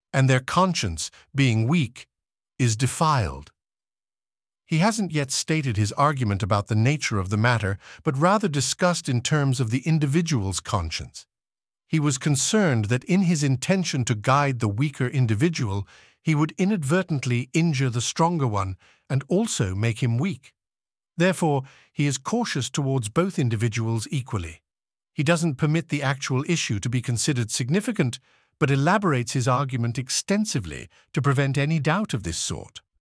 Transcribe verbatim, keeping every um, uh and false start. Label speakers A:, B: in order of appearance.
A: and their conscience, being weak, is defiled. He hasn't yet stated his argument about the nature of the matter, but rather discussed in terms of the individual's conscience. He was concerned that in his intention to guide the weaker individual, he would inadvertently injure the stronger one and also make him weak. Therefore, he is cautious towards both individuals equally. He doesn't permit the actual issue to be considered significant, but elaborates his argument extensively to prevent any doubt of this sort.